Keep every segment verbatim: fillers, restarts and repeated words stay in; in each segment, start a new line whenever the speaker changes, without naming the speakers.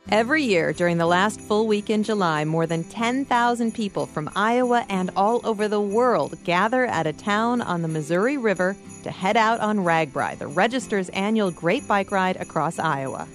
Every year during the last full week in July, more than ten thousand people from Iowa and all over the world gather at a town on the Missouri River to head out on RAGBRAI, the Register's annual great bike ride across Iowa.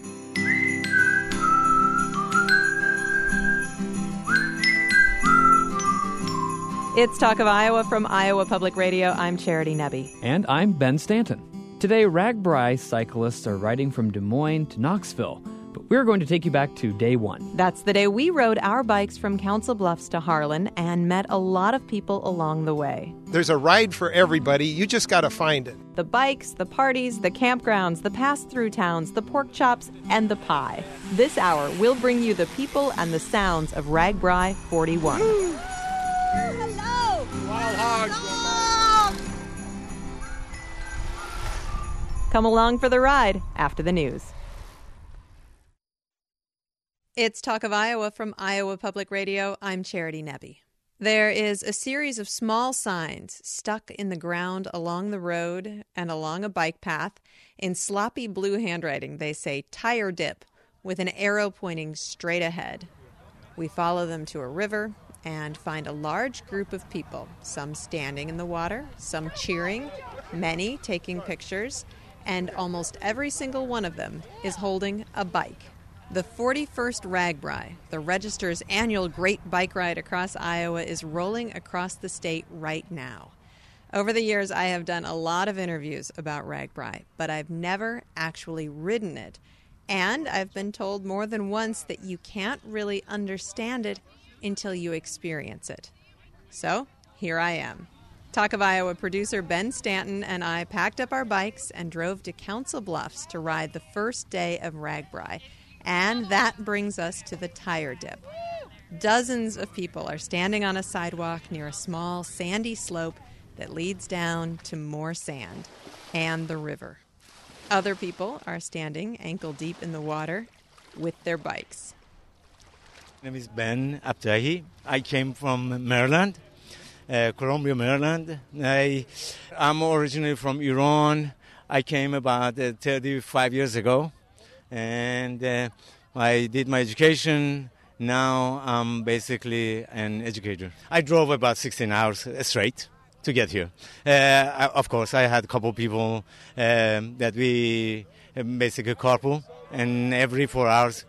It's Talk of Iowa from Iowa Public Radio. I'm Charity Nebbe.
And I'm Ben Stanton. Today, RAGBRAI cyclists are riding from Des Moines to Knoxville. But we're going to take you back to day one.
That's the day we rode our bikes from Council Bluffs to Harlan and met a lot of people along the way.
There's a ride for everybody. You just got to find it.
The bikes, the parties, the campgrounds, the pass-through towns, the pork chops, and the pie. This hour, we'll bring you the people and the sounds of RAGBRAI forty-one.
Hello!
Wild hogs.
Come along for the ride after the news. It's Talk of Iowa from Iowa Public Radio. I'm Charity Nebbe. There is a series of small signs stuck in the ground along the road and along a bike path. In sloppy blue handwriting, they say tire dip with an arrow pointing straight ahead. We follow them to a river and find a large group of people, some standing in the water, some cheering, many taking pictures, and almost every single one of them is holding a bike. The forty-first RAGBRAI, the Register's annual great bike ride across Iowa, is rolling across the state right now. Over the years, I have done a lot of interviews about RAGBRAI, but I've never actually ridden it. And I've been told more than once that you can't really understand it until you experience it. So, here I am. Talk of Iowa producer Ben Stanton and I packed up our bikes and drove to Council Bluffs to ride the first day of RAGBRAI. And that brings us to the tire dip. Dozens of people are standing on a sidewalk near a small sandy slope that leads down to more sand and the river. Other people are standing ankle deep in the water with their bikes.
My name is Ben Abtahi. I came from Maryland, uh, Columbia, Maryland. I, I'm originally from Iran. I came about uh, thirty-five years ago. And uh, I did my education. Now I'm basically an educator. I drove about sixteen hours straight to get here. Uh, I, of course, I had a couple people um, that we basically carpool, and every four hours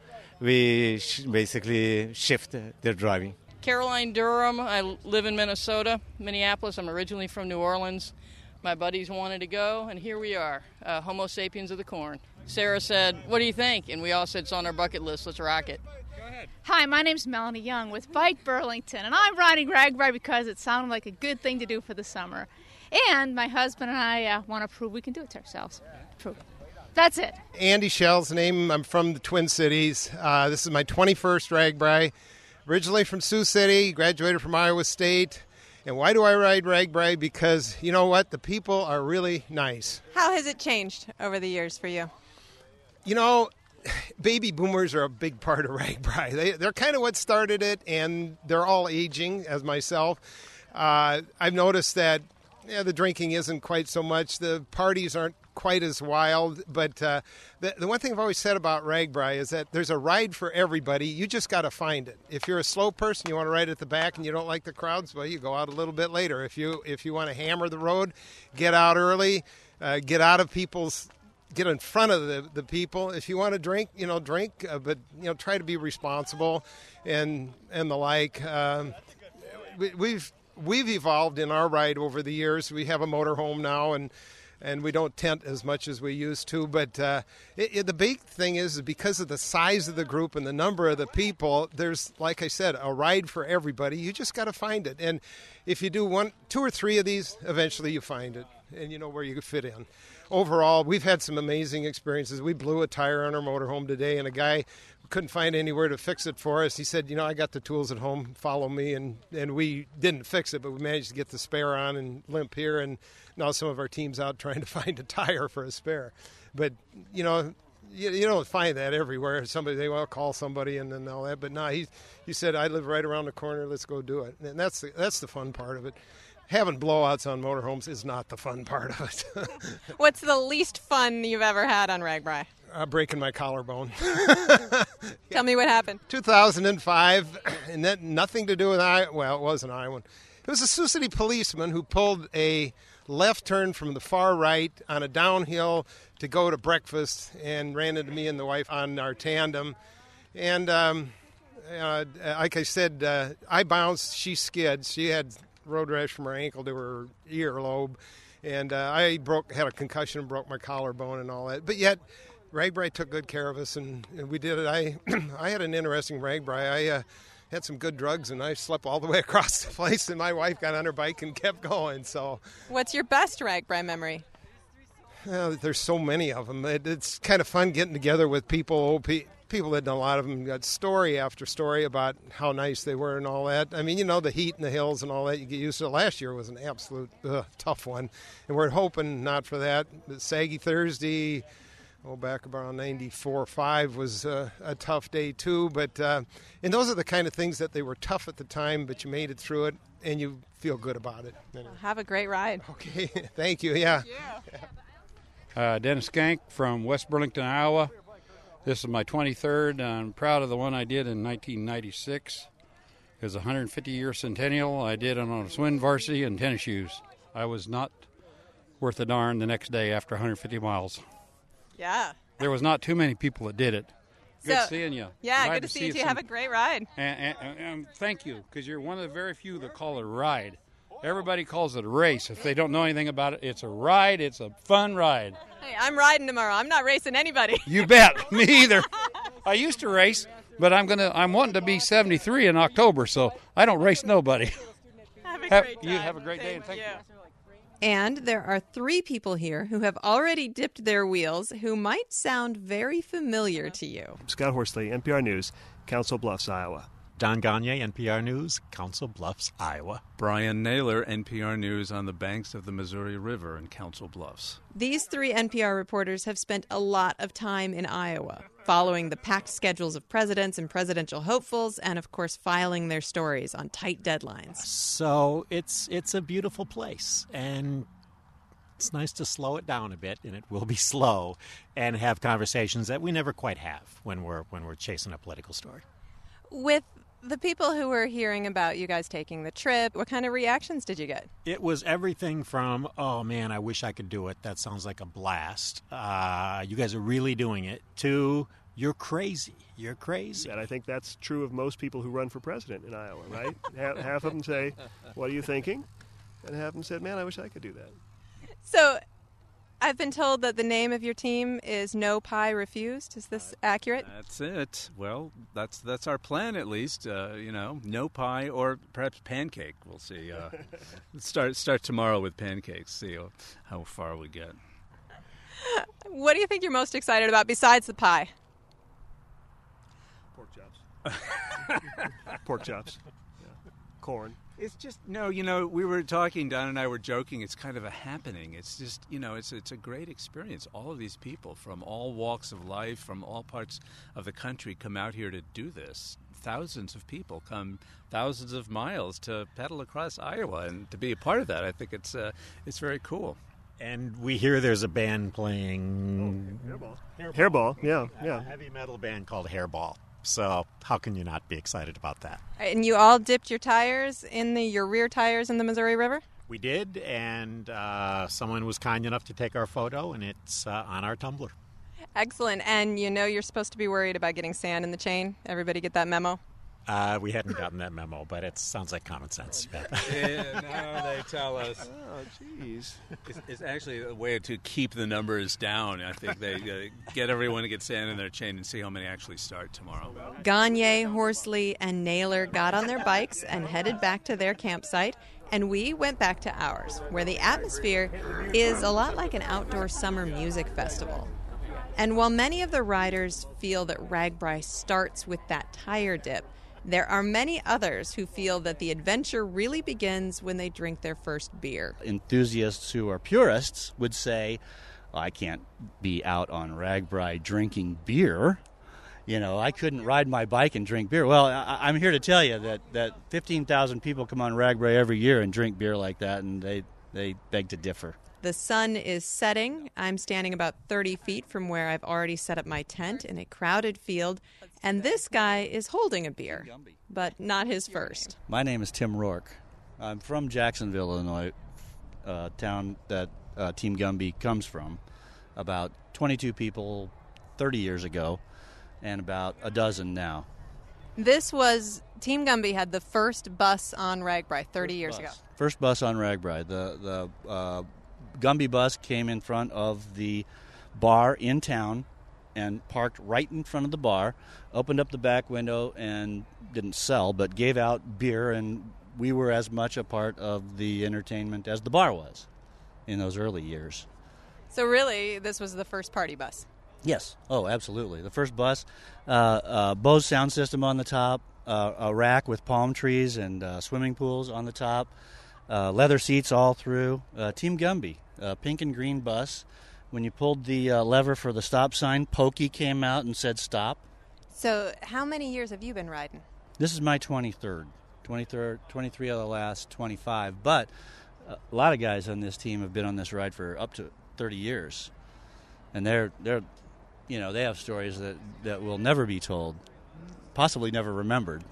we sh- basically shift their driving.
Caroline Durham. I live in Minnesota, Minneapolis. I'm originally from New Orleans. My buddies wanted to go, and here we are, uh, Homo sapiens of the corn. Sarah said, what do you think? And we all said, it's on our bucket list. Let's rock it.
Go ahead.
Hi, my name's Melanie Young with Bike Burlington, and I'm riding RAGBRAI because it sounded like a good thing to do for the summer. And my husband and I uh, want to prove we can do it to ourselves. Prove it. That's it.
Andy Shell's name. I'm from the Twin Cities. Uh, this is my twenty-first RAGBRAI. Originally from Sioux City, graduated from Iowa State. And why do I ride RAGBRAI? Because, you know what, the people are really nice.
How has it changed over the years for you?
You know, baby boomers are a big part of RAGBRAI. They, they're kind of what started it, and they're all aging, as myself. Uh, I've noticed that yeah, the drinking isn't quite so much. The parties aren't quite as wild. But uh, the, the one thing I've always said about RAGBRAI is that there's a ride for everybody. You just got to find it. If you're a slow person, you want to ride at the back and you don't like the crowds, well, you go out a little bit later. If you if you want to hammer the road, get out early, uh, get out of people's, get in front of the, the people. If you want to drink, you know, drink, uh, but, you know, try to be responsible and and the like. Um, we, we've we've evolved in our ride over the years. We have a motorhome now, and and we don't tent as much as we used to. But uh, it, it, the big thing is because of the size of the group and the number of the people, there's, like I said, a ride for everybody. You just got to find it. And if you do one, two or three of these, eventually you find it, and you know where you fit in. Overall, we've had some amazing experiences. We blew a tire on our motorhome today, and a guy couldn't find anywhere to fix it for us. He said, you know, I got the tools at home, follow me. And, and we didn't fix it, but we managed to get the spare on and limp here. And now some of our team's out trying to find a tire for a spare. But, you know, you, you don't find that everywhere. Somebody, they will call somebody and then all that. But no, he, he said, I live right around the corner. Let's go do it. And that's the, that's the fun part of it. Having blowouts on motorhomes is not the fun part of it.
What's the least fun you've ever had on RAGBRAI?
Uh, breaking my collarbone.
Tell Tell me what happened.
two thousand five, and that nothing to do with Iowa. Well, it wasn't Iowa. It was a Sioux City policeman who pulled a left turn from the far right on a downhill to go to breakfast and ran into me and the wife on our tandem. And um, uh, like I said, uh, I bounced, she skid. She had road rash from her ankle to her earlobe. And uh, I broke, had a concussion and broke my collarbone and all that. But yet, RAGBRAI took good care of us, and, and we did it. I I had an interesting RAGBRAI. I uh, had some good drugs, and I slept all the way across the place, and my wife got on her bike and kept going. So,
what's your best RAGBRAI memory?
Well, there's so many of them. It, it's kind of fun getting together with people, old pe- people that know a lot of them got story after story about how nice they were and all that. I mean, you know, the heat and the hills and all that, you get used to it. Last year was an absolute ugh, tough one, and we're hoping not for that. The Saggy Thursday, oh, back around ninety-four five was uh, a tough day too. But uh, and those are the kind of things that they were tough at the time, but you made it through it, and you feel good about it. Anyway.
Have a great ride.
Okay, thank you, yeah.
yeah.
Uh, Dennis Skank from West Burlington, Iowa. This is my twenty-third. I'm proud of the one I did in nineteen ninety-six. It was a one hundred fifty year centennial. I did it on a swim varsity and tennis shoes. I was not worth a darn the next day after one hundred fifty miles.
Yeah.
There was not too many people that did it. Good
so,
seeing you.
Yeah,
Glad
good to,
to
see
see
you.
some,
Have a great ride.
And, and, and thank you, because you're one of the very few that call it a ride. Everybody calls it a race. If they don't know anything about it, it's a ride. It's a fun ride.
Hey, I'm riding tomorrow. I'm not racing anybody.
You bet. Me either. I used to race, but I'm gonna. I'm wanting to be seventy-three in October, so I don't race nobody.
Have a
have,
great
you
time.
have a great day, and thank you.
you. And there are three people here who have already dipped their wheels who might sound very familiar to you.
Scott Horsley, N P R News, Council Bluffs, Iowa.
Don Gagne, N P R News, Council Bluffs, Iowa.
Brian Naylor, N P R News, on the banks of the Missouri River in Council Bluffs.
These three N P R reporters have spent a lot of time in Iowa, following the packed schedules of presidents and presidential hopefuls, and of course filing their stories on tight deadlines.
So it's it's a beautiful place, and it's nice to slow it down a bit, and it will be slow, and have conversations that we never quite have when we're when we're chasing a political story.
With the people who were hearing about you guys taking the trip, what kind of reactions did you get?
It was everything from, oh, man, I wish I could do it. That sounds like a blast. Uh, you guys are really doing it, to, you're crazy. You're crazy.
And I think that's true of most people who run for president in Iowa, right? half, half of them say, what are you thinking? And half of them said, man, I wish I could do that.
So I've been told that the name of your team is No Pie Refused. Is this accurate?
That's it. Well, that's that's our plan, at least. Uh, you know, no pie or perhaps pancake. We'll see. Uh, start start tomorrow with pancakes. See how, how far we get.
What do you think you're most excited about besides the pie?
Pork chops. Pork chops. Yeah. Corn.
It's just, no, you know, we were talking, Don and I were joking, it's kind of a happening. It's just, you know, it's it's a great experience. All of these people from all walks of life, from all parts of the country come out here to do this. Thousands of people come thousands of miles to pedal across Iowa, and to be a part of that, I think it's uh, it's very cool.
And we hear there's a band playing...
Oh, Hairball. Hairball, yeah, yeah.
A heavy metal band called Hairball. So how can you not be excited about that?
And you all dipped your tires in the your rear tires in the Missouri River?
We did, and uh, someone was kind enough to take our photo, and it's uh, on our Tumblr.
Excellent. And you know you're supposed to be worried about getting sand in the chain? Everybody get that memo?
Uh, we hadn't gotten that memo, but it sounds like common sense.
Yeah, no, they tell us.
Oh, jeez.
It's, it's actually a way to keep the numbers down. I think they uh, get everyone to get sand in their chain and see how many actually start tomorrow.
Gagne, Horsley, and Naylor got on their bikes and headed back to their campsite, and we went back to ours, where the atmosphere is a lot like an outdoor summer music festival. And while many of the riders feel that RAGBRAI starts with that tire dip, there are many others who feel that the adventure really begins when they drink their first beer.
Enthusiasts who are purists would say, well, I can't be out on RAGBRAI drinking beer. You know, I couldn't ride my bike and drink beer. Well, I- I'm here to tell you that, that fifteen thousand people come on RAGBRAI every year and drink beer like that, and they, they beg to differ.
The sun is setting. I'm standing about thirty feet from where I've already set up my tent in a crowded field, and this guy is holding a beer, but not his first.
My name is Tim Rourke. I'm from Jacksonville, Illinois, uh, town that uh, Team Gumby comes from. About twenty-two people thirty years ago, and about a dozen now.
This was, Team Gumby had the first bus on RAGBRAI thirty years ago.
First bus on RAGBRAI. The, the uh, Gumby bus came in front of the bar in town and parked right in front of the bar, opened up the back window and didn't sell, but gave out beer, and we were as much a part of the entertainment as the bar was in those early years.
So really, this was the first party bus?
Yes. Oh, absolutely. The first bus, uh, uh, Bose sound system on the top, uh, a rack with palm trees and uh, swimming pools on the top, uh, leather seats all through. Uh, Team Gumby, uh, pink and green bus. When you pulled the uh, lever for the stop sign, Pokey came out and said stop.
So how many years have you been riding?
This is my twenty-third. twenty-third, twenty-three of the last twenty-five. But a lot of guys on this team have been on this ride for up to thirty years. And they're, they're you know, they have stories that, that will never be told, possibly never remembered.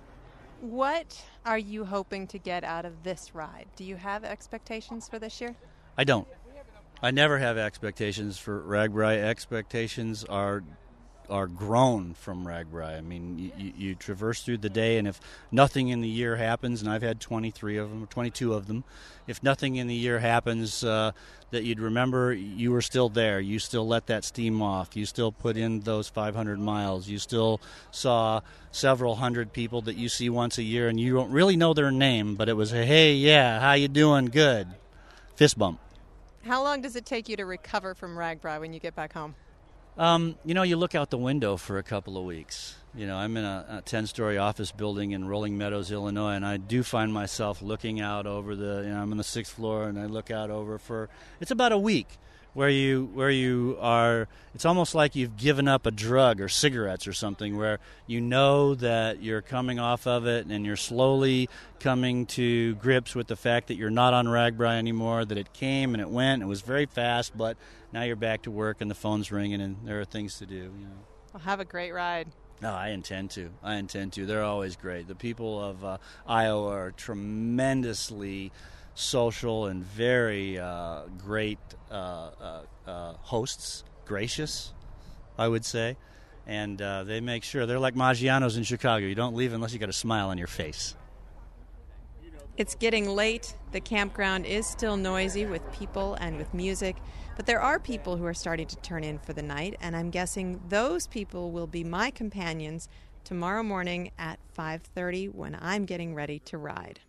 What are you hoping to get out of this ride? Do you have expectations for this year?
I don't. I never have expectations for RAGBRAI. Expectations are are grown from RAGBRAI. I mean, you, you, you traverse through the day, and if nothing in the year happens, and I've had twenty-three of them, twenty-two of them, if nothing in the year happens uh, that you'd remember, you were still there. You still let that steam off. You still put in those five hundred miles. You still saw several hundred people that you see once a year, and you don't really know their name, but it was, a, hey, yeah, how you doing? Good. Fist bump.
How long does it take you to recover from RAGBRAI when you get back home?
Um, you know, you look out the window for a couple of weeks. You know, I'm in a, a ten-story office building in Rolling Meadows, Illinois, and I do find myself looking out over the, you know, I'm on the sixth floor, and I look out over for, it's about a week where you, where you are, it's almost like you've given up a drug or cigarettes or something, where you know that you're coming off of it and you're slowly coming to grips with the fact that you're not on RAGBRAI anymore, that it came and it went, and it was very fast, but now you're back to work and the phone's ringing and there are things to do. You know.
Well, have a great ride.
No, I intend to. I intend to. They're always great. The people of uh, Iowa are tremendously social and very uh, great uh, uh, uh, hosts, gracious, I would say. And uh, they make sure, they're like Maggiano's in Chicago. You don't leave unless you got a smile on your face.
It's getting late. The campground is still noisy with people and with music, but there are people who are starting to turn in for the night, and I'm guessing those people will be my companions tomorrow morning at five thirty when I'm getting ready to ride.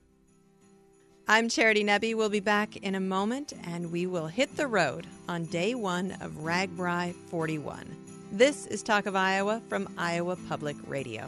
I'm Charity Nebbe. We'll be back in a moment, and we will hit the road on day one of RAGBRAI forty-one. This is Talk of Iowa from Iowa Public Radio.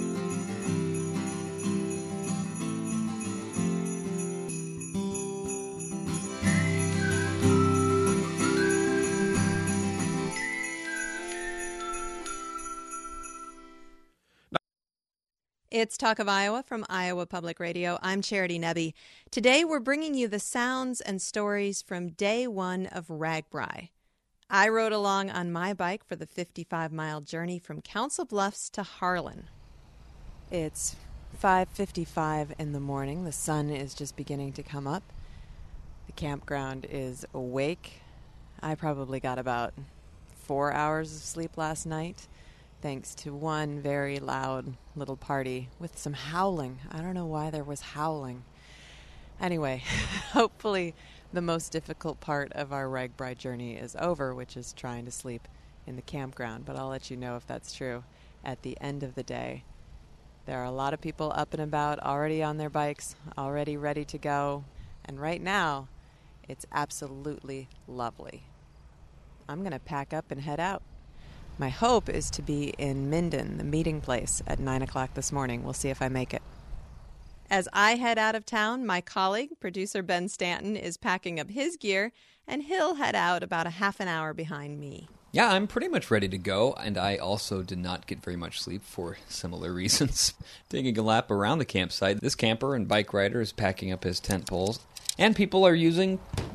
It's Talk of Iowa from Iowa Public Radio. I'm Charity Nebbe. Today we're bringing you the sounds and stories from day one of RAGBRAI. I rode along on my bike for the fifty-five mile journey from Council Bluffs to Harlan. It's five fifty-five in the morning. The sun is just beginning to come up. The campground is awake. I probably got about four hours of sleep last night, thanks to one very loud little party with some howling. I don't know why there was howling. Anyway, hopefully the most difficult part of our RAGBRAI journey is over, which is trying to sleep in the campground. But I'll let you know if that's true at the end of the day. There are a lot of people up and about, already on their bikes, already ready to go. And right now, it's absolutely lovely. I'm going to pack up and head out. My hope is to be in Minden, the meeting place, at nine o'clock this morning. We'll see if I make it. As I head out of town, my colleague, producer Ben Stanton, is packing up his gear, and he'll head out about a half an hour behind me.
Yeah, I'm pretty much ready to go, and I also did not get very much sleep for similar reasons. Taking a lap around the campsite, this camper and bike rider is packing up his tent poles, and people are using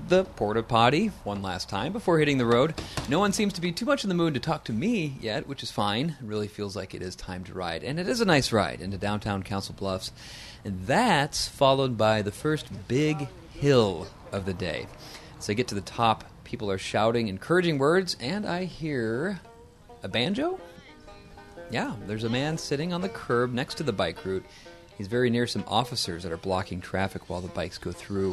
the porta potty one last time before hitting the road. No one seems to be too much in the mood to talk to me yet, which is fine. It really feels like it is time to ride. And it is a nice ride into downtown Council Bluffs. And that's followed by the first big hill of the day. As I get to the top, people are shouting encouraging words, and I hear a banjo? Yeah, there's a man sitting on the curb next to the bike route. He's very near some officers that are blocking traffic while the bikes go through.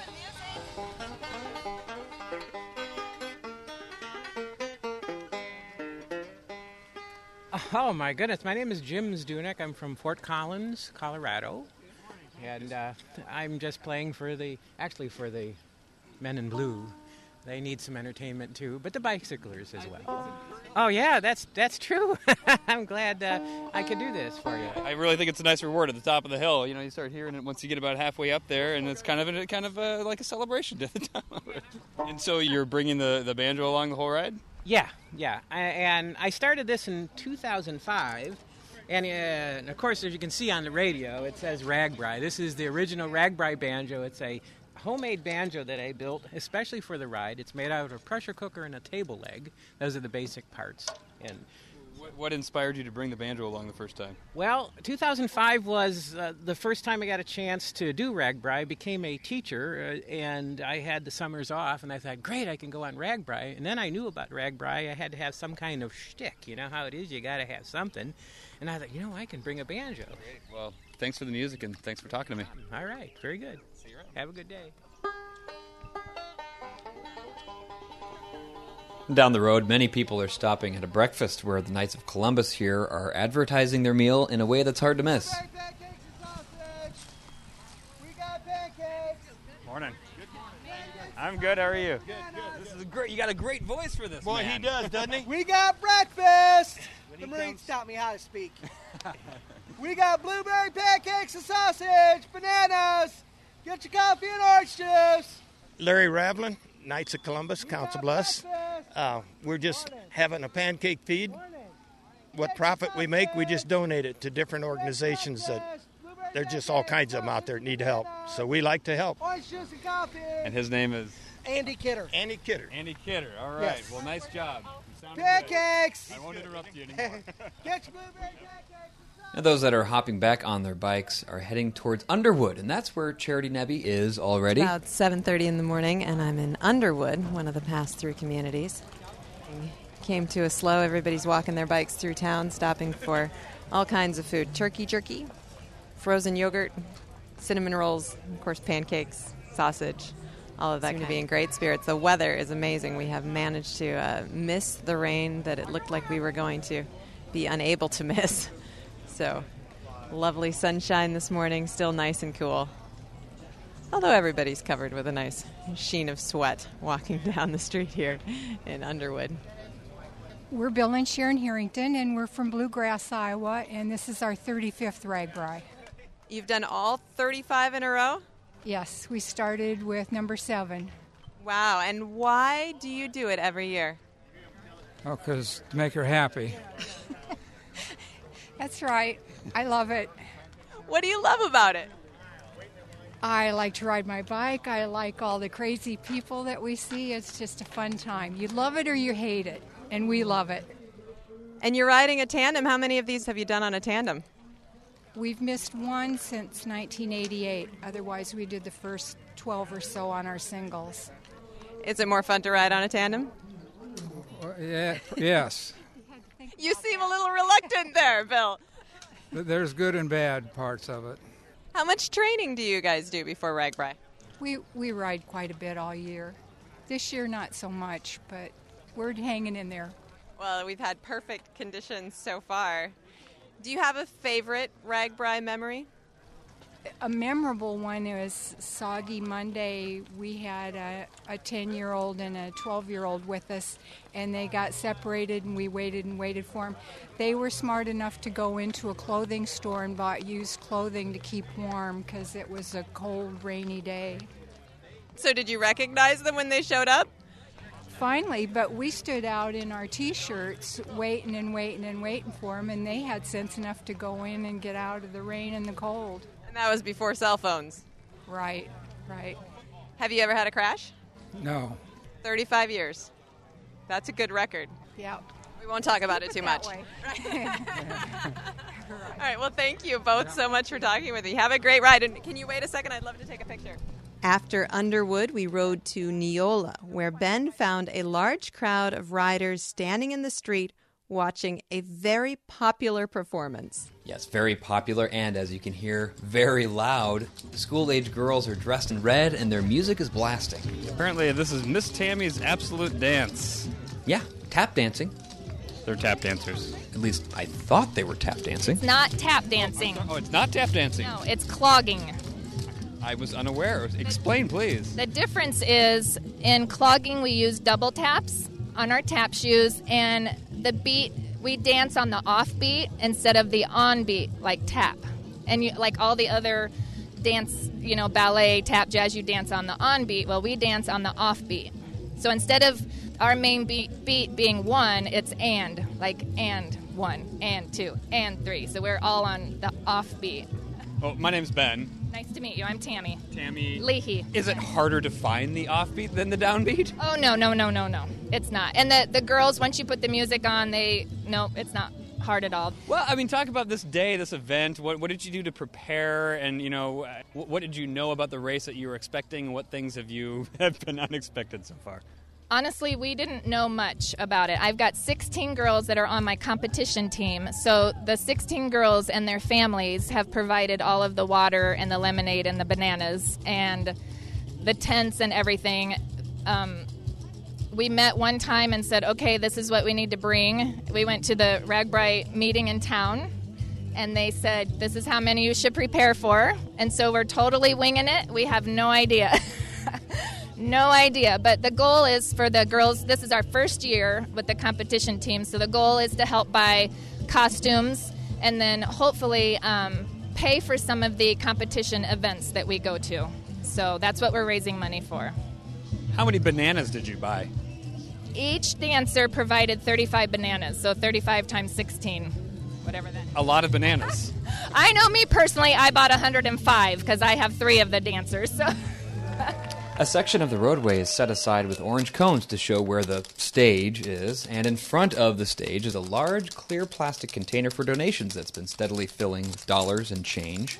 Oh, my goodness. My name is Jim Zdunek. I'm from Fort Collins, Colorado. And uh, I'm just playing for the, actually for the men in blue. They need some entertainment, too, but the bicyclers as well. Oh, yeah, that's that's true. I'm glad uh, I could do this for you.
I really think it's a nice reward at the top of the hill. You know, you start hearing it once you get about halfway up there, and it's kind of a, kind of a, like a celebration at the top of it. And so you're bringing the, the banjo along the whole ride?
Yeah, yeah. I, and I started this in two thousand five. And, uh, and, of course, as you can see on the radio, it says RAGBRAI. This is the original RAGBRAI banjo. It's a homemade banjo that I built especially for the ride. It's made out of a pressure cooker and a table leg. Those are the basic parts. And
what, what inspired you to bring the banjo along the first time?
Well, two thousand five was uh, the first time I got a chance to do RAGBRAI. I became a teacher, uh, and I had the summers off, and I thought, great, I can go on RAGBRAI. And then I knew about RAGBRAI. I had to have some kind of shtick. You know how it is, you got to have something. And I thought, you know, I can bring a banjo.
Great. Well, thanks for the music, and thanks for talking to me.
All right, very good. See you around. Have a good day.
Down the road, many people are stopping at a breakfast where the Knights of Columbus here are advertising their meal in a way that's hard to miss.
Morning. I'm good. How are you?
Good, good. This is great. You got a great voice for this,
Boy,
man.
he does, doesn't he?
We got breakfast. The Marines taught me how to speak. We got blueberry pancakes and sausage, bananas. Get your coffee and orange juice.
Larry Ravlin, Knights of Columbus, Council Bluffs. Uh, we're just having a pancake feed. What profit we make, we just donate it to different organizations that there's just all kinds of them out there that need help. So we like to help.
Orange juice and coffee.
And his name is?
Andy Kidder.
Andy Kidder.
Andy Kidder. All right.
Yes.
Well, nice job.
Pancakes.
Good. I won't interrupt you anymore.
Get your blueberry pancakes.
And those that are hopping back on their bikes are heading towards Underwood, and that's where Charity Nebbe is already.
It's about seven thirty in the morning, and I'm in Underwood, one of the pass-through communities. We came to a slow. Everybody's walking their bikes through town, stopping for all kinds of food. Turkey jerky, frozen yogurt, cinnamon rolls, of course pancakes, sausage, all of that going to be in great spirits. The weather is amazing. We have managed to uh, miss the rain that it looked like we were going to be unable to miss. So, lovely sunshine this morning, still nice and cool. Although everybody's covered with a nice sheen of sweat walking down the street here in Underwood.
We're Bill and Sharon Harrington, and we're from Bluegrass, Iowa, and this is our thirty-fifth RAGBRAI.
You've done all thirty-five in a row?
Yes, we started with number seven.
Wow, and why do you do it every year?
Oh, because to make her happy.
That's right. I love it.
What do you love about it?
I like to ride my bike. I like all the crazy people that we see. It's just a fun time. You love it or you hate it, and we love it.
And you're riding a tandem. How many of these have you done on a tandem?
We've missed one since nineteen eighty-eight. Otherwise, we did the first twelve or so on our singles.
Is it more fun to ride on a tandem?
Uh, yeah, yes.
You seem a little reluctant there, Bill.
There's good and bad parts of it.
How much training do you guys do before RAGBRAI?
We we ride quite a bit all year. This year, not so much, but we're hanging in there.
Well, we've had perfect conditions so far. Do you have a favorite RAGBRAI memory?
A memorable one is Soggy Monday. We had a, a ten-year-old and a twelve-year-old with us, and they got separated, and we waited and waited for them. They were smart enough to go into a clothing store and bought used clothing to keep warm because it was a cold, rainy day.
So did you recognize them when they showed up?
Finally, but we stood out in our T-shirts waiting and waiting and waiting for them, and they had sense enough to go in and get out of the rain and the cold.
And that was before cell phones.
Right, right.
Have you ever had a crash?
No.
thirty-five years. That's a good record.
Yeah.
We won't talk about it too much. All right, well, thank you both so much for talking with me. Have a great ride. And can you wait a second? I'd love to take a picture. After Underwood, we rode to Neola, where Ben found a large crowd of riders standing in the street watching a very popular performance.
Yes, very popular, and as you can hear, very loud. School-age girls are dressed in red, and their music is blasting.
Apparently, this is Miss Tammy's Absolute Dance.
Yeah, tap dancing.
They're tap dancers.
At least I thought they were tap dancing.
It's not tap dancing.
Oh, it's not tap dancing?
No, it's clogging.
I was unaware. Explain, please.
The difference is, in clogging, we use double taps on our tap shoes, and the beat, we dance on the off beat instead of the on beat, like tap. And you, like all the other dance, you know, ballet, tap, jazz, you dance on the on beat. Well, we dance on the off beat. So instead of our main beat, beat being one, it's and, like and one, and two, and three. So we're all on the off beat.
Oh, my name's Ben.
Nice to meet you. I'm Tammy.
Tammy.
Leahy.
Is it harder to find the offbeat than the downbeat?
Oh, no, no, no, no, no. It's not. And the, the girls, once you put the music on, they, no, it's not hard at all.
Well, I mean, talk about this day, this event. What, what did you do to prepare? And, you know, what, what did you know about the race that you were expecting? What things have you have been unexpected so far?
Honestly, we didn't know much about it. I've got sixteen girls that are on my competition team. So the sixteen girls and their families have provided all of the water and the lemonade and the bananas and the tents and everything. Um, we met one time and said, okay, this is what we need to bring. We went to the RAGBRAI meeting in town, and they said, this is how many you should prepare for. And so we're totally winging it. We have no idea. No idea, but the goal is for the girls, this is our first year with the competition team, so the goal is to help buy costumes and then hopefully um, pay for some of the competition events that we go to. So that's what we're raising money for.
How many bananas did you buy?
Each dancer provided thirty-five bananas, so thirty-five times sixteen, whatever that is.
A lot of bananas.
I know me personally, I bought one hundred five because I have three of the dancers, so...
A section of the roadway is set aside with orange cones to show where the stage is, and in front of the stage is a large, clear plastic container for donations that's been steadily filling with dollars and change.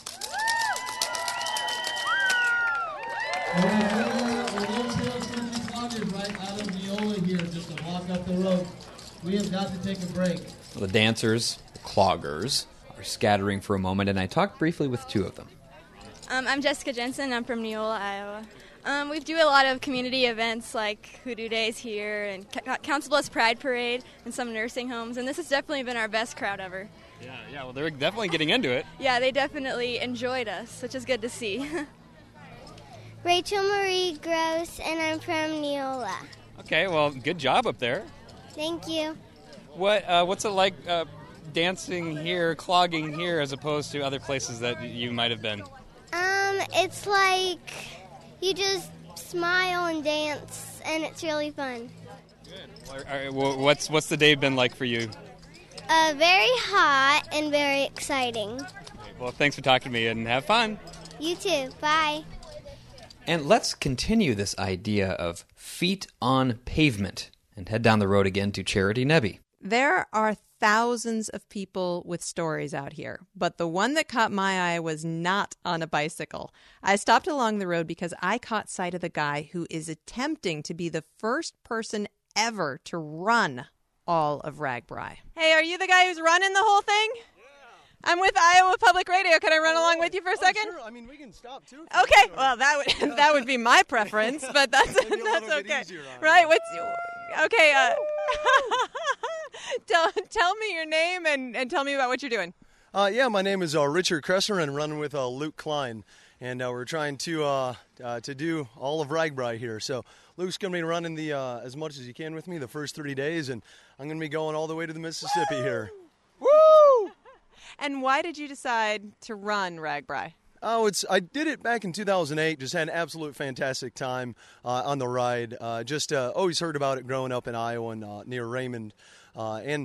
Right out of Neola here, just to walk up the road. We have got to take a break.
The dancers, the cloggers, are scattering for a moment, and I talked briefly with two of them.
Um, I'm Jessica Jensen. I'm from Neola, Iowa. Um, we do a lot of community events like Hoodoo Days here and Council Bluffs Pride Parade and some nursing homes, and this has definitely been our best crowd ever.
Yeah, yeah. Well, they're definitely getting into it.
Yeah, they definitely enjoyed us, which is good to see.
Rachel Marie Gross, and I'm from Neola.
Okay, well, good job up there.
Thank you.
What uh, What's it like uh, dancing here, clogging here, as opposed to other places that you might have been?
Um, it's like you just smile and dance, and it's really fun.
Good. All right, well, what's what's the day been like for you?
Uh, very hot and very exciting.
Well, thanks for talking to me, and have fun.
You too. Bye.
And let's continue this idea of feet on pavement and head down the road again to Charity Nebbe.
There are thousands of people with stories out here, but the one that caught my eye was not on a bicycle. I stopped along the road because I caught sight of the guy who is attempting to be the first person ever to run all of RAGBRAI. Hey, are you the guy who's running the whole thing? Yeah. I'm with Iowa Public Radio. Can I run along with you for a second?
Oh, sure. I mean, we can stop too.
Okay. Well, that would that would be my preference, but that's that's okay. Right? What's okay? Uh, tell tell me your name and, and tell me about what you're doing.
Uh, yeah, my name is uh, Richard Kresser, and running with uh, Luke Klein, and uh, we're trying to uh, uh, to do all of RAGBRAI here. So Luke's going to be running the uh, as much as he can with me the first thirty days, and I'm going to be going all the way to the Mississippi Woo! Here.
Woo! And why did you decide to run RAGBRAI?
Oh, it's I did it back in two thousand eight. Just had an absolute fantastic time uh, on the ride. Uh, just uh, always heard about it growing up in Iowa and uh, near Raymond, uh, and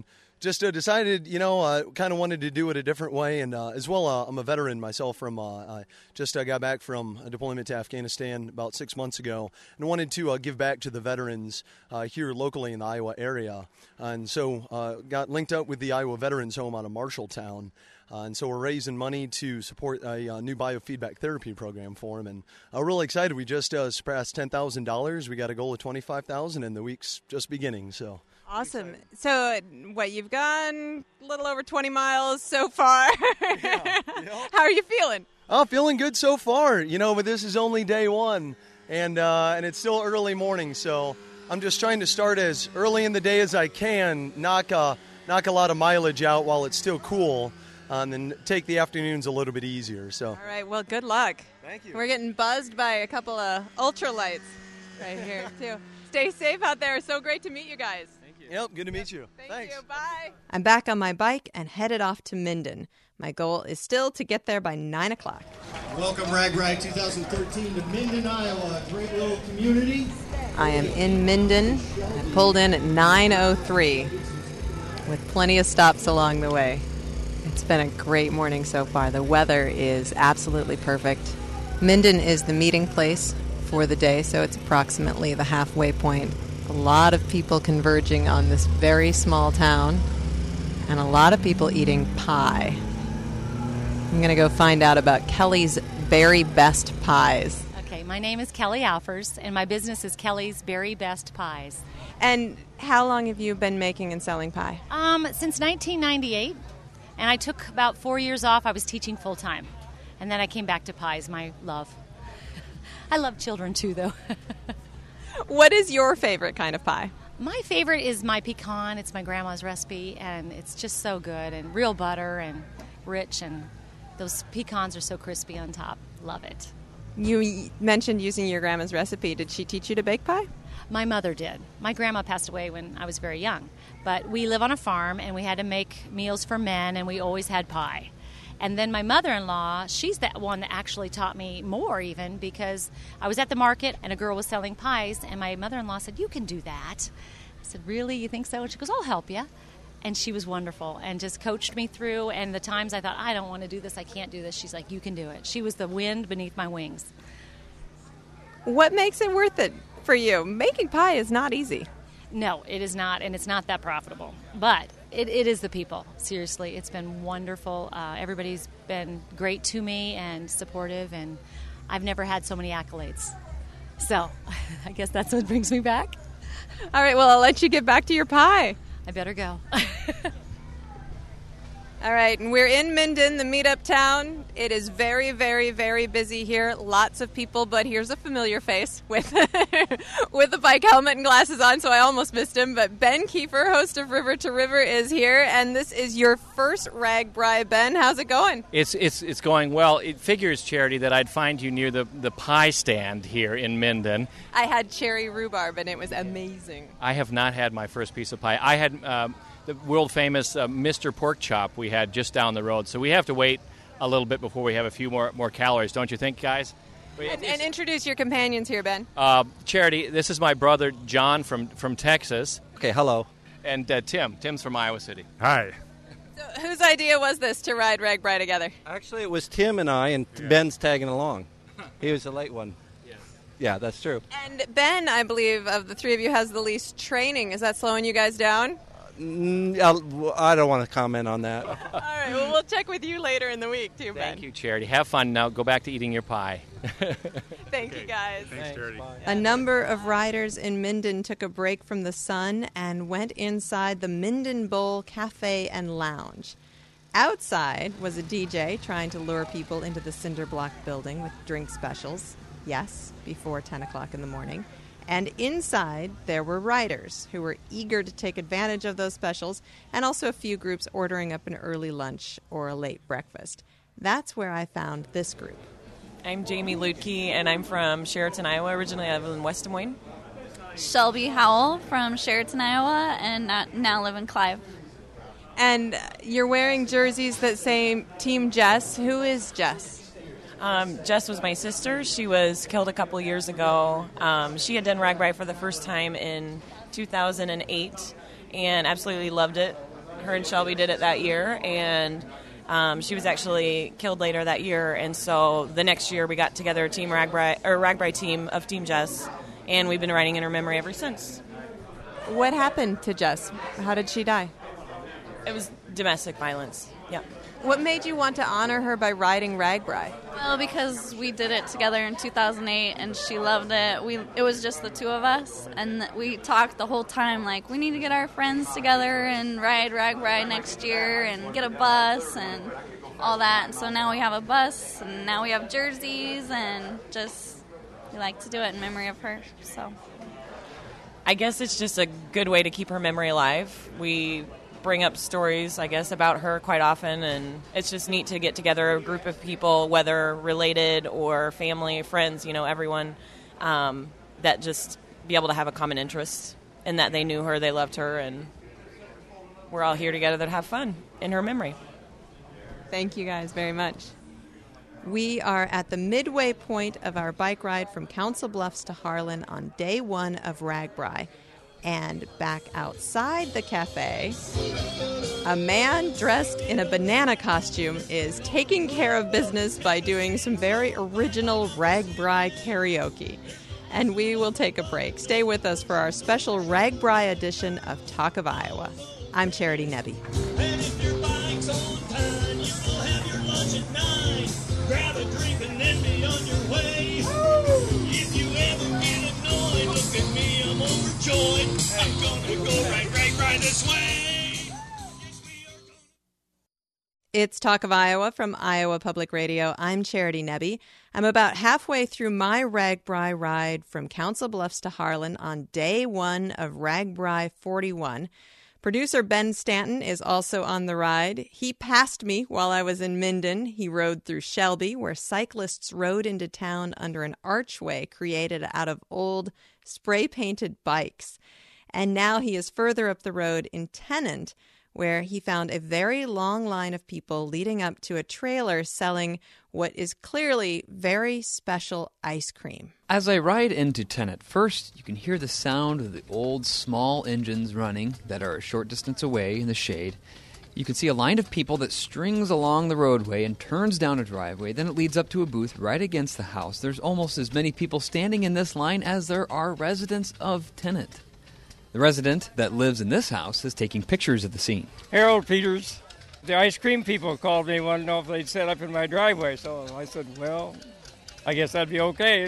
just uh, decided, you know, uh, kind of wanted to do it a different way. And uh, as well, uh, I'm a veteran myself from, uh, I just uh, got back from a deployment to Afghanistan about six months ago and wanted to uh, give back to the veterans uh, here locally in the Iowa area. And so uh, got linked up with the Iowa Veterans Home out of Marshalltown. Uh, and so we're raising money to support a uh, new biofeedback therapy program for them. And I'm uh, really excited. We just uh, surpassed ten thousand dollars. We got a goal of twenty-five thousand dollars, and the week's just beginning. So
awesome. So, what, you've gone a little over twenty miles so far.
Yeah,
How are you feeling?
Oh, feeling good so far. You know, but this is only day one, and uh, and it's still early morning. So I'm just trying to start as early in the day as I can, knock a, knock a lot of mileage out while it's still cool. Uh, and then take the afternoons a little bit easier. So,
all right. Well, good luck.
Thank you.
We're getting buzzed by a couple of ultralights right here too. Stay safe out there. So great to meet you guys.
Thank you. Yep. Good to meet you.
Thank
Thanks.
you. Bye. I'm back on my bike and headed off to Minden. My goal is still to get there by nine o'clock.
Welcome, RAGBRAI twenty thirteen to Minden, Iowa. Great little community.
I am in Minden. I pulled in at nine oh three with plenty of stops along the way. It's been a great morning so far. The weather is absolutely perfect. Minden is the meeting place for the day, so it's approximately the halfway point. A lot of people converging on this very small town, and a lot of people eating pie. I'm going to go find out about Kelly's Very Best Pies.
Okay, my name is Kelly Alfers, and my business is Kelly's Very Best Pies.
And how long have you been making and selling pie?
Um, since nineteen ninety-eight. And I took about four years off. I was teaching full-time. And then I came back to pies, my love. I love children, too, though.
What is your favorite kind of pie?
My favorite is my pecan. It's my grandma's recipe, and it's just so good. And real butter and rich, and those pecans are so crispy on top. Love it.
You mentioned using your grandma's recipe. Did she teach you to bake pie?
My mother did. My grandma passed away when I was very young. But we live on a farm, and we had to make meals for men, and we always had pie. And then my mother-in-law, she's that one that actually taught me more even, because I was at the market, and a girl was selling pies, and my mother-in-law said, "You can do that." I said, "Really? You think so?" And she goes, "I'll help you." And she was wonderful and just coached me through. And the times I thought, I don't want to do this, I can't do this, she's like, "You can do it." She was the wind beneath my wings.
What makes it worth it for you? Making pie is not easy.
No, it is not, and it's not that profitable. But it, it is the people. Seriously, it's been wonderful. Uh, everybody's been great to me and supportive, and I've never had so many accolades. So I guess that's what brings me back.
All right, well, I'll let you get back to your pie.
I better go.
All right, and we're in Minden, the meetup town. It is very, very, very busy here. Lots of people, but here's a familiar face with with a bike helmet and glasses on, so I almost missed him. But Ben Kiefer, host of River to River, is here, and this is your first RAGBRAI. Ben, how's it going?
It's it's it's going well. It figures, Charity, that I'd find you near the, the pie stand here in Minden.
I had cherry rhubarb, and it was amazing.
I have not had my first piece of pie. I had... Um, the world-famous uh, Mister Pork Chop we had just down the road. So we have to wait a little bit before we have a few more, more calories, don't you think, guys?
And, and introduce your companions here, Ben.
Uh, Charity, this is my brother, John, from, from Texas.
Okay, hello.
And uh, Tim. Tim's from Iowa City.
Hi.
So whose idea was this to ride RAGBRAI together?
Actually, it was Tim and I, and yeah. Ben's tagging along. He was the late one. Yeah. Yeah, that's true.
And Ben, I believe, of the three of you, has the least training. Is that slowing you guys down?
I don't want to comment on that.
All right, well, we'll check with you later in the week, too, Ben.
Thank you, Charity. Have fun now. Go back to eating your pie.
Thank okay. you, guys.
Thanks, Charity.
A number of riders in Minden took a break from the sun and went inside the Minden Bowl Cafe and Lounge. Outside was a D J trying to lure people into the cinder block building with drink specials. Yes, before ten o'clock in the morning. And inside, there were riders who were eager to take advantage of those specials, and also a few groups ordering up an early lunch or a late breakfast. That's where I found this group.
I'm Jamie Lutke, and I'm from Sheraton, Iowa. Originally, I live in West Des Moines.
Shelby Howell from Sheraton, Iowa, and now live in Clive.
And you're wearing jerseys that say Team Jess. Who is Jess?
Um, Jess was my sister. She was killed a couple years ago. Um, she had done RAGBRAI for the first time in two thousand eight and absolutely loved it. Her and Shelby did it that year, and um, she was actually killed later that year. And so the next year we got together a team Ragbri, or Ragbri team of Team Jess, and we've been riding in her memory ever since.
What happened to Jess? How did she die?
It was domestic violence. Yeah.
What made you want to honor her by riding Ragbri?
Well, because we did it together in two thousand eight, and she loved it. We It was just the two of us, and we talked the whole time, like, we need to get our friends together and ride Ragbri next year and get a bus and all that. And so now we have a bus, and now we have jerseys, and just we like to do it in memory of her. So
I guess it's just a good way to keep her memory alive. We bring up stories, I guess, about her quite often, and it's just neat to get together a group of people, whether related or family, friends, you know, everyone, um, that just be able to have a common interest in that they knew her, they loved her, and we're all here together to have fun in her memory.
Thank you guys very much. We are at the midway point of our bike ride from Council Bluffs to Harlan on day one of Ragbri. And back outside the cafe, a man dressed in a banana costume is taking care of business by doing some very original Ragbri karaoke. And we will take a break. Stay with us for our special Ragbri edition of Talk of Iowa. I'm Charity Nebbe.
And if your bike's on time, you will have your lunch at nine. Grab a drink and then be on your way. Woo! If you ever get annoyed, look at me, I'm overjoyed. I'm gonna go right, right, right this way.
It's Talk of Iowa from Iowa Public Radio. I'm Charity Nebbe. I'm about halfway through my Ragbri ride from Council Bluffs to Harlan on day one of Ragbri forty-one. Producer Ben Stanton is also on the ride. He passed me while I was in Minden. He rode through Shelby, where cyclists rode into town under an archway created out of old spray-painted bikes. And now he is further up the road in Tennant, where he found a very long line of people leading up to a trailer selling what is clearly very special ice cream.
As I ride into Tennant, first you can hear the sound of the old small engines running that are a short distance away in the shade. You can see a line of people that strings along the roadway and turns down a driveway. Then it leads up to a booth right against the house. There's almost as many people standing in this line as there are residents of Tennant. The resident that lives in this house is taking pictures of the scene.
Harold Peters. The ice cream people called me, wanted to know if they'd set up in my driveway. So I said, well, I guess that'd be okay.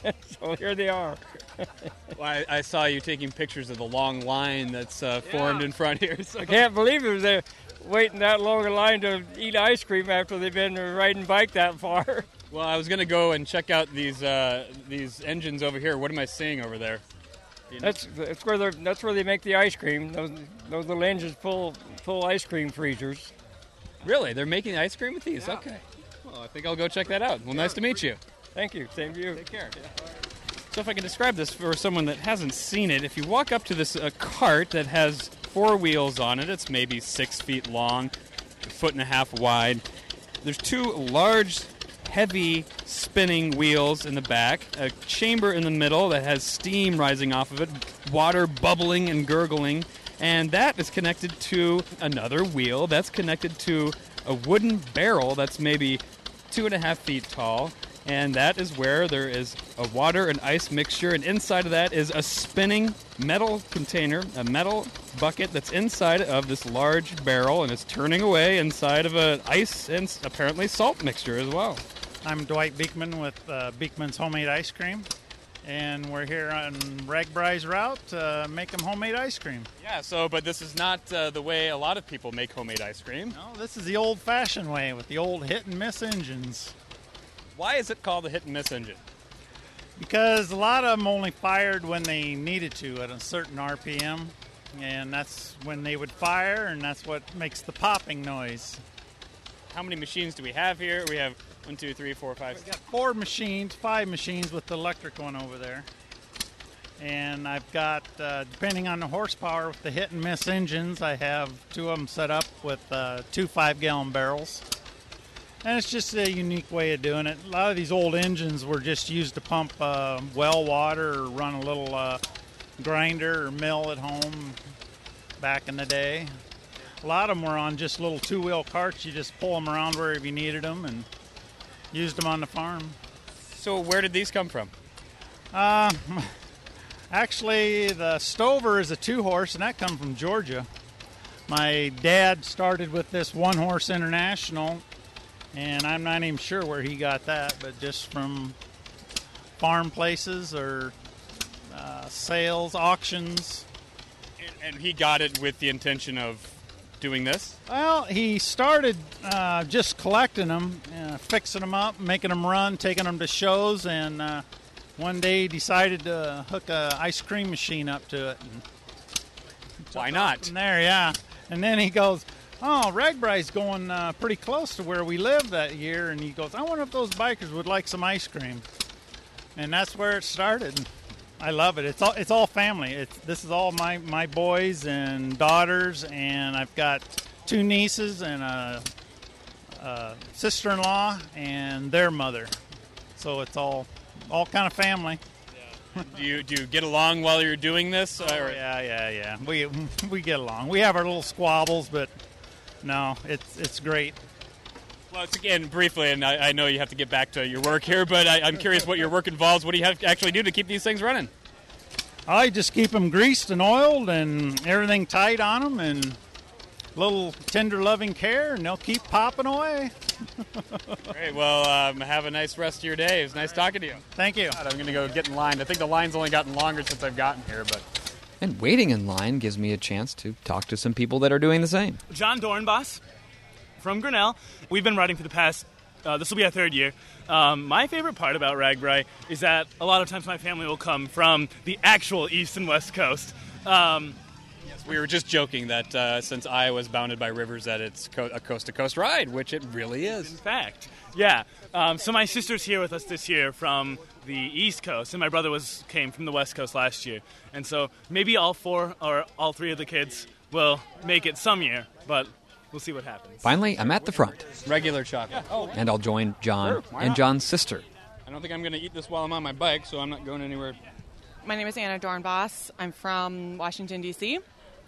So here they are.
Well, I, I saw you taking pictures of the long line that's uh,
Yeah.
formed in front here. So.
I can't believe it. They're waiting that long a line to eat ice cream after they've been riding bike that far.
Well, I was going to go and check out these uh, these engines over here. What am I seeing over there? Do you know?
That's that's where they that's where they make the ice cream. Those those little engines pull pull ice cream freezers.
Really? They're making ice cream with these?
Yeah.
Okay. Well, I think I'll go check that out. Well, nice to meet you.
Thank you. Same to you.
Take care. So if I can describe this for someone that hasn't seen it, if you walk up to this uh, cart that has four wheels on it, it's maybe six feet long, a foot and a half wide. There's two large, heavy spinning wheels in the back, a chamber in the middle that has steam rising off of it, water bubbling and gurgling, and that is connected to another wheel that's connected to a wooden barrel that's maybe two and a half feet tall, and that is where there is a water and ice mixture, and inside of that is a spinning metal container, a metal bucket that's inside of this large barrel, and it's turning away inside of an ice and apparently salt mixture as well.
I'm Dwight Beekman with uh, Beekman's Homemade Ice Cream, and we're here on Ragbri's route to make them homemade ice cream.
Yeah, so, but this is not uh, the way a lot of people make homemade ice cream.
No, this is the old-fashioned way with the old hit-and-miss engines.
Why is it called a hit-and-miss engine?
Because a lot of them only fired when they needed to at a certain R P M, and that's when they would fire, and that's what makes the popping noise.
How many machines do we have here? We have one, two, three, four, five.
We've got four machines, five machines with the electric one over there. And I've got, uh, depending on the horsepower with the hit-and-miss engines, I have two of them set up with uh, two five-gallon barrels. And it's just a unique way of doing it. A lot of these old engines were just used to pump uh, well water or run a little uh, grinder or mill at home back in the day. a lot of them were on just little two-wheel carts. You just pull them around wherever you needed them and used them on the farm.
So where did these come from?
Uh, actually, the Stover is a two-horse, and that comes from Georgia. My dad started with this one-horse International, and I'm not even sure where he got that, but just from farm places or uh, sales, auctions.
And, and he got it with the intention of doing this?
Well, he started uh, just collecting them, uh, fixing them up, making them run, taking them to shows, and uh, one day he decided to hook a ice cream machine up to it. And
Why not?
From there, yeah. And then he goes, oh, RAGBRAI's going uh, pretty close to where we lived that year, and he goes, I wonder if those bikers would like some ice cream. And that's where it started. I love it. It's all it's all family. It's this is all my, my boys and daughters, and I've got two nieces and a, a sister-in-law and their mother. So it's all all kind of family.
do you do you get along while you're doing this?
Oh, yeah, yeah, yeah. We we get along. We have our little squabbles, but no, it's it's great.
Well, it's again briefly, and I, I know you have to get back to your work here, but I, I'm curious what your work involves. What do you have to actually do to keep these things running?
I just keep them greased and oiled and everything tight on them, and little tender loving care, and they'll keep popping away.
Great. Well, um, have a nice rest of your day. It was nice talking to you.
Thank you.
God, I'm going to go get in line. I think the line's only gotten longer since I've gotten here, but.
And waiting in line gives me a chance to talk to some people that are doing the same.
John Dornbos from Grinnell. We've been riding for the past, uh, this will be our third year. Um, my favorite part about RAGBRAI is that a lot of times my family will come from the actual East and West Coast. Um,
yes, we were just joking that uh, since Iowa is bounded by rivers that it's co- a coast-to-coast ride, which it really is.
In fact, yeah. Um, so my sister's here with us this year from the East Coast, and my brother was came from the West Coast last year. And so maybe all four or all three of the kids will make it some year, but we'll see what happens.
Finally, I'm at the front.
Regular chocolate.
Yeah. Oh.
And I'll join John
Sure, why
and
not?
John's sister.
I don't think I'm going to eat this while I'm on my bike, so I'm not going anywhere.
My name is Anna Dornbos. I'm from Washington, D C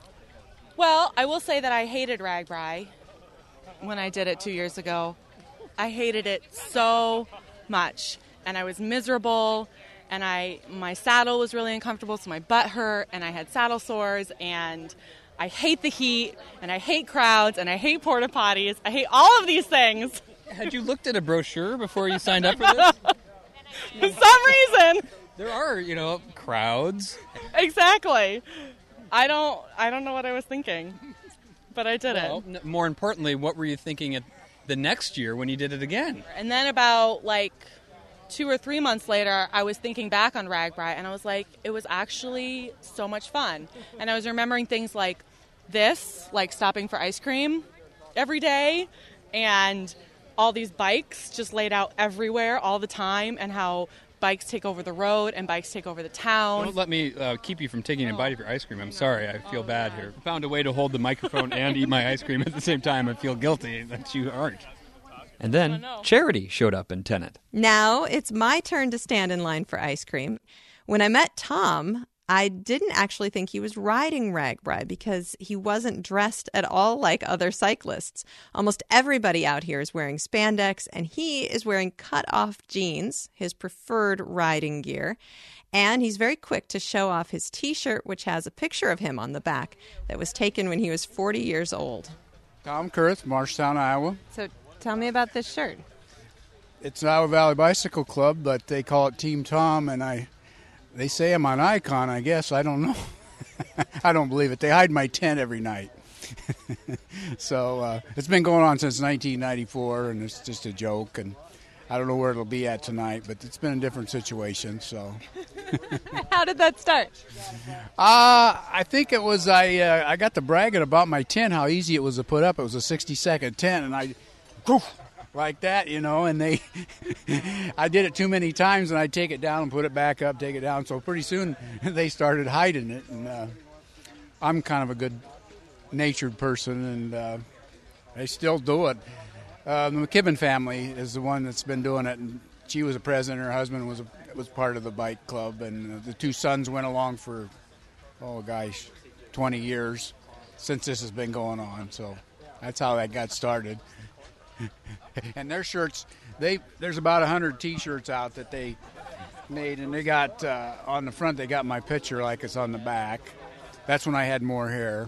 Well, I will say that I hated RAGBRAI when I did it two years ago. I hated it so much, and I was miserable, and I my saddle was really uncomfortable, so my butt hurt, and I had saddle sores, and I hate the heat, and I hate crowds, and I hate porta potties. I hate all of these things.
Had you looked at a brochure before you signed up for this?
For some reason.
There are, you know, crowds.
Exactly. I don't I don't know what I was thinking, but I did
Well,
it.
n- more importantly, what were you thinking at the next year when you did it again?
And then about like two or three months later, I was thinking back on RAGBRAI, and I was like, it was actually so much fun. And I was remembering things like this, like stopping for ice cream every day, and all these bikes just laid out everywhere all the time, and how bikes take over the road and bikes take over the town.
Don't let me uh, keep you from taking a bite of your ice cream. I'm sorry. I feel bad here. I found a way to hold the microphone and eat my ice cream at the same time. I feel guilty that you aren't.
And then Charity showed up in Tenet.
Now it's my turn to stand in line for ice cream. When I met Tom, I didn't actually think he was riding RAGBRAI because he wasn't dressed at all like other cyclists. Almost everybody out here is wearing spandex, and he is wearing cut-off jeans, his preferred riding gear. And he's very quick to show off his T-shirt, which has a picture of him on the back that was taken when he was forty years old.
Tom Kurth, Marshtown, Iowa.
So tell me about this shirt.
It's Iowa Valley Bicycle Club, but they call it Team Tom, and I, they say I'm an icon, I guess. I don't know. I don't believe it. They hide my tent every night. So uh, it's been going on since nineteen ninety-four, and it's just a joke, and I don't know where it'll be at tonight, but it's been a different situation, so.
How did that start?
Uh, I think it was, I uh, I got to bragging about my tent, how easy it was to put up. It was a sixty-second tent, and I, poof, like that, you know, and they, I did it too many times, and I'd take it down and put it back up, take it down. So pretty soon they started hiding it, and uh, I'm kind of a good-natured person, and uh, I still do it. Uh, the McKibben family is the one that's been doing it, and she was a president. Her husband was a, was part of the bike club, and uh, the two sons went along for, oh gosh, twenty years. since this has been going on. So that's how that got started. And their shirts, they there's about a hundred T-shirts out that they made, and they got uh, on the front. They got my picture like it's on the back. That's when I had more hair.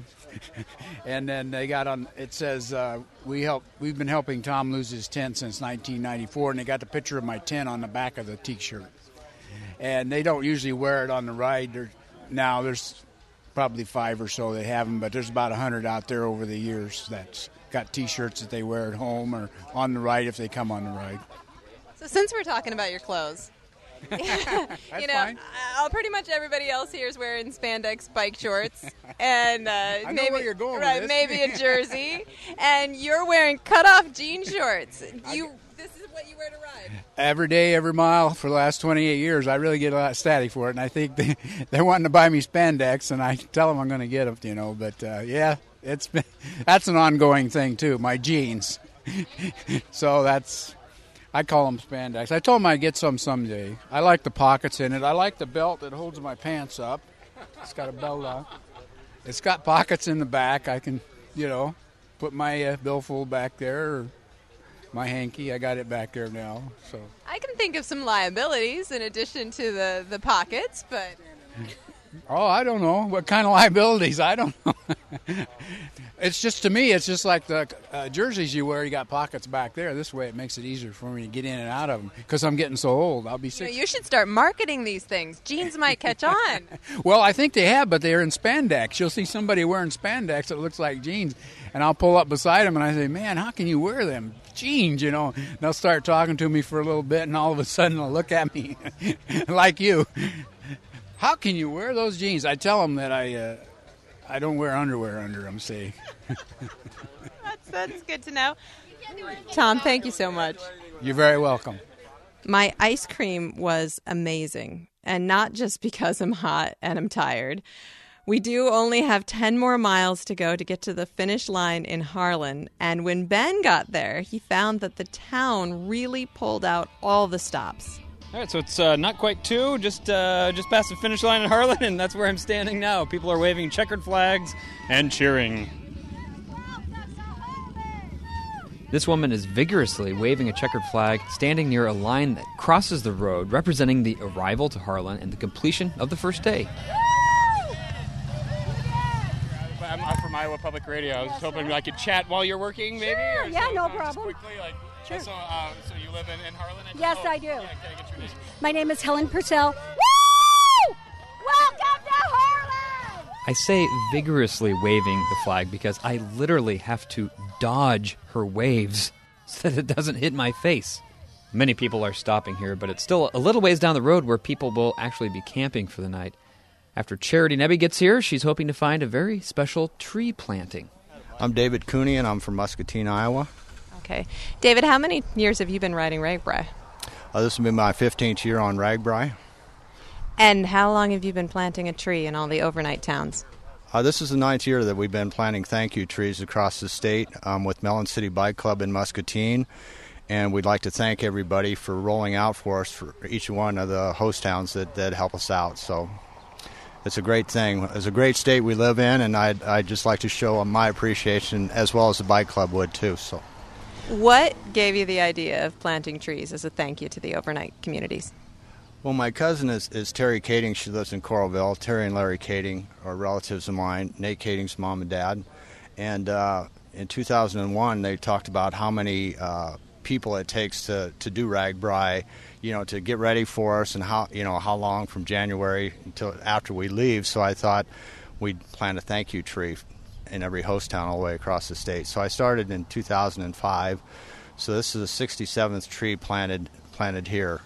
And then they got on. It says uh, we help. We've been helping Tom lose his tent since nineteen ninety-four, and they got the picture of my tent on the back of the T-shirt. And they don't usually wear it on the ride. There, now there's probably five or so that have them, but there's about a hundred out there over the years that's got T-shirts that they wear at home or on the ride if they come on the ride.
So since we're talking about your clothes, you know,
fine.
uh, pretty much everybody else here is wearing spandex bike shorts and uh,
I know
maybe
where you're going with
right,
this.
maybe a jersey, and you're wearing cut-off jean shorts. You, this is what you wear to ride.
Every day, every mile for the last twenty-eight years, I really get a lot of static for it, and I think they, they're wanting to buy me spandex, and I tell them I'm going to get them, you know. But uh, yeah, it's been that's an ongoing thing too. My jeans, so that's. I call them spandex. I told them I'd get some someday. I like the pockets in it. I like the belt that holds my pants up. It's got a belt on. It's got pockets in the back. I can, you know, put my uh, billfold back there or my hanky. I got it back there now. So
I can think of some liabilities in addition to the, the pockets, but...
Oh, I don't know. What kind of liabilities? I don't know. It's just, to me, it's just like the uh, jerseys you wear. You got pockets back there. This way it makes it easier for me to get in and out of them because I'm getting so old. I'll be
You, know,
six.
you should start marketing these things. Jeans might catch on.
Well, I think they have, but they're in spandex. You'll see somebody wearing spandex that looks like jeans, and I'll pull up beside them and I say, man, how can you wear them? Jeans, you know. And they'll start talking to me for a little bit, and all of a sudden they'll look at me like you. How can you wear those jeans? I tell them that I uh, I don't wear underwear under them, see.
that's, that's good to know. Tom, thank you so much.
You're very welcome.
My ice cream was amazing, and not just because I'm hot and I'm tired. We do only have ten more miles to go to get to the finish line in Harlan, and when Ben got there, he found that the town really pulled out all the stops.
All right, so it's uh, not quite two, just uh, just past the finish line in Harlan, and that's where I'm standing now. People are waving checkered flags and cheering.
This woman is vigorously waving a checkered flag, standing near a line that crosses the road, representing the arrival to Harlan and the completion of the first day.
I'm I'm from Iowa Public Radio. I was hoping I could chat while you're working, maybe?
Sure,
or
yeah,
so,
no
uh,
problem.
Just quickly, like,
Sure.
So, uh, so you live in, in Harlan? I
Yes,
oh,
I do.
Yeah, can I get your name?
My name is Helen Purcell. Woo! Welcome to Harlan!
I say vigorously waving the flag because I literally have to dodge her waves so that it doesn't hit my face. Many people are stopping here, but it's still a little ways down the road where people will actually be camping for the night. After Charity Nebbe gets here, she's hoping to find a very special tree planting.
I'm David Cooney, and I'm from Muscatine, Iowa.
Okay. David, how many years have you been riding RAGBRAI?
Uh, this will be my fifteenth year on RAGBRAI.
And how long have you been planting a tree in all the overnight towns?
Uh, this is the ninth year that we've been planting thank you trees across the state um, with Mellon City Bike Club in Muscatine. And we'd like to thank everybody for rolling out for us for each one of the host towns that, that help us out. So it's a great thing. It's a great state we live in, and I'd, I'd just like to show my appreciation as well as the bike club would too. So.
What gave you the idea of planting trees as a thank you to the overnight communities?
Well, my cousin is, is Terry Kading. She lives in Coralville. Terry and Larry Kading are relatives of mine, Nate Kading's mom and dad. And uh, in two thousand one, they talked about how many uh, people it takes to, to do RAGBRAI, you know, to get ready for us, and how, you know, how long from January until after we leave. So I thought we'd plant a thank you tree in every host town all the way across the state. So I started in two thousand five. So this is the sixty-seventh tree planted planted here.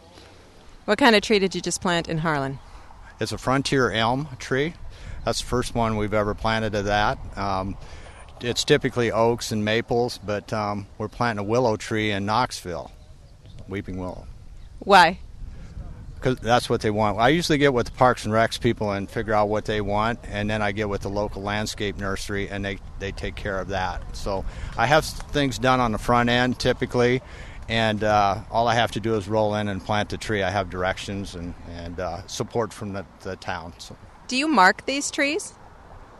What kind of tree did you just plant in Harlan?
It's a frontier elm tree. That's the first one we've ever planted of that. Um, it's typically oaks and maples, but um, we're planting a willow tree in Knoxville, weeping willow.
Why?
Because that's what they want. I usually get with the Parks and Recs people and figure out what they want, and then I get with the local landscape nursery, and they, they take care of that. So I have things done on the front end typically, and uh, all I have to do is roll in and plant the tree. I have directions and, and uh, support from the, the town. So.
Do you mark these trees?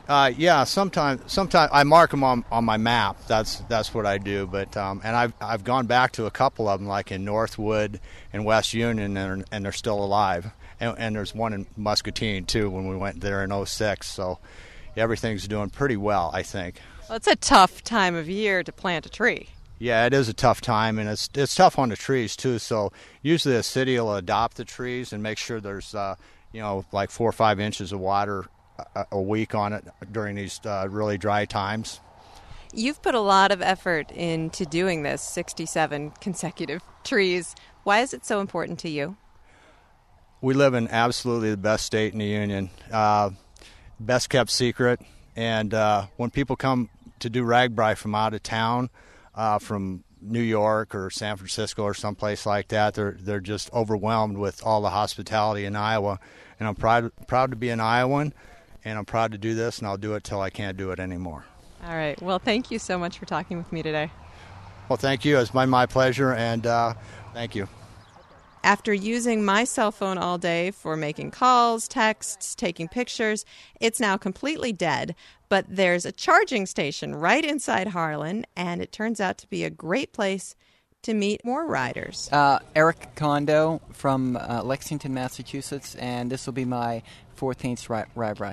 Uh, yeah, sometimes sometimes I mark them on, on my map. That's that's what I do. But um, and I've I've gone back to a couple of them, like in Northwood and West Union, and, and they're still alive. And, and there's one in Muscatine too when we went there in oh six. So everything's doing pretty well, I think.
Well, it's a tough time of year to plant a tree.
Yeah, it is a tough time, and it's it's tough on the trees too. So usually the city will adopt the trees and make sure there's uh, you know like four or five inches of water a, a week on it during these uh, really dry times.
You've put a lot of effort into doing this, sixty-seven consecutive trees. Why is it so important to you?
We live in absolutely the best state in the union, uh, best kept secret, and uh, when people come to do RAGBRAI from out of town, uh, from New York or San Francisco or someplace like that, they're they're just overwhelmed with all the hospitality in Iowa, and I'm proud proud to be an Iowan, and I'm proud to do this, and I'll do it till I can't do it anymore.
All right. Well, thank you so much for talking with me today.
Well, thank you. It's my my pleasure, and uh, thank you.
After using my cell phone all day for making calls, texts, taking pictures, it's now completely dead. But there's a charging station right inside Harlan, and it turns out to be a great place to meet more riders.
Uh, Eric Kondo from uh, Lexington, Massachusetts, and this will be my fourteenth RAGBRAI.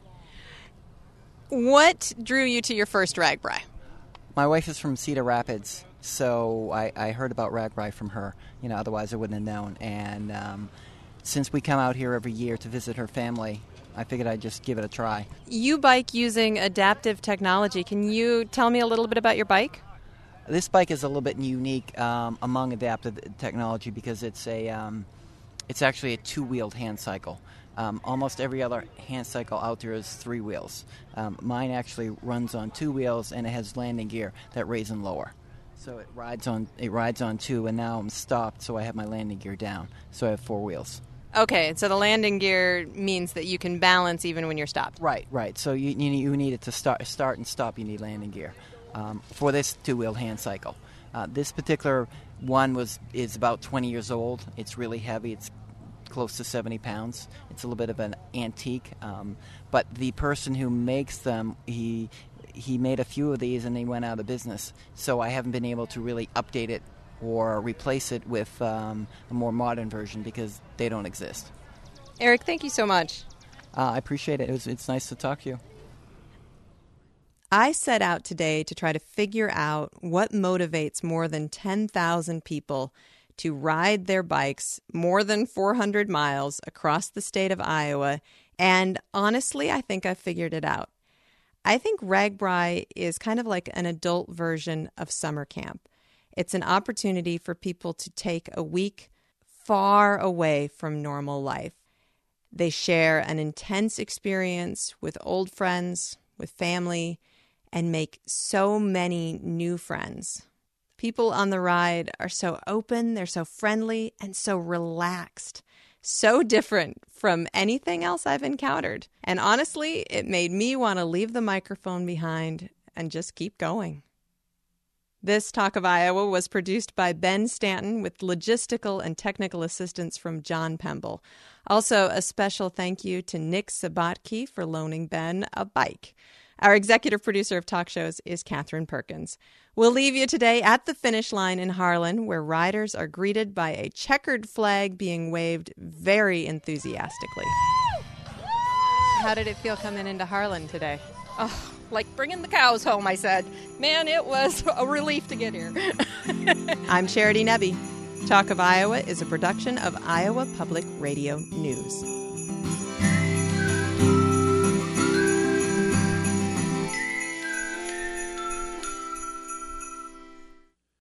What drew you to your first RAGBRAI?
My wife is from Cedar Rapids, so I, I heard about RAGBRAI from her. You know, otherwise I wouldn't have known. And um, since we come out here every year to visit her family, I figured I'd just give it a try.
You bike using adaptive technology. Can you tell me a little bit about your bike?
This bike is a little bit unique um, among adaptive technology because it's a um, it's actually a two-wheeled hand cycle. Um, almost every other hand cycle out there is three wheels. Um, mine actually runs on two wheels, and it has landing gear that raise and lower. So it rides on it rides on two, and now I'm stopped, so I have my landing gear down. So I have four wheels.
Okay, so the landing gear means that you can balance even when you're stopped.
Right, right. So you you, you need it to start start and stop. You need landing gear um, for this two-wheeled hand cycle. Uh, this particular one was is about twenty years old. It's really heavy. It's close to seventy pounds. It's a little bit of an antique, um, but the person who makes them, he he made a few of these and they went out of business. So I haven't been able to really update it or replace it with um, a more modern version because they don't exist.
Eric, thank you so much.
Uh, I appreciate it. it was, it's nice to talk to you.
I set out today to try to figure out what motivates more than ten thousand people to ride their bikes more than four hundred miles across the state of Iowa, and honestly, I think I've figured it out. I think RAGBRAI is kind of like an adult version of summer camp. It's an opportunity for people to take a week far away from normal life. They share an intense experience with old friends, with family, and make so many new friends. People on the ride are so open, they're so friendly, and so relaxed. So different from anything else I've encountered. And honestly, it made me want to leave the microphone behind and just keep going. This Talk of Iowa was produced by Ben Stanton with logistical and technical assistance from John Pemble. Also, a special thank you to Nick Sabatke for loaning Ben a bike. Our executive producer of talk shows is Catherine Perkins. We'll leave you today at the finish line in Harlan, where riders are greeted by a checkered flag being waved very enthusiastically. How did it feel coming into Harlan today?
Oh, like bringing the cows home, I said. Man, it was a relief to get here.
I'm Charity Nebbe. Talk of Iowa is a production of Iowa Public Radio News.